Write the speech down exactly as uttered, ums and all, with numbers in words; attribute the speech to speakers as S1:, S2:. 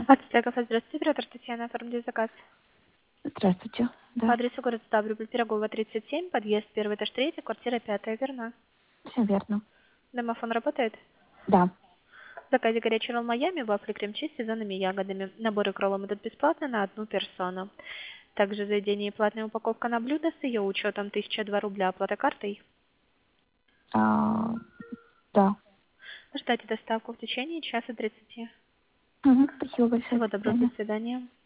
S1: Ацтеков, здравствуйте, оператор Татьяна, оформляю заказ.
S2: Здравствуйте.
S1: По
S2: Да,
S1: адресу город Ставрополь, Пирогова, тридцать семь, подъезд первый этаж третий, квартира пятая, верно?
S2: все верно.
S1: Домофон работает?
S2: Да.
S1: В заказе горячий ролл Майами, вафли крем-чиз с сезонными ягодами. Наборы к роллам идут бесплатно на одну персону. Также заведение и платная упаковка на блюдо с ее учетом тысяча два рубля, оплата картой.
S2: А, да.
S1: Ждайте доставку в течение часа тридцати.
S2: Мгм. Спасибо большое.
S1: Всего
S2: До
S1: доброго, до
S2: свидания.
S1: свидания.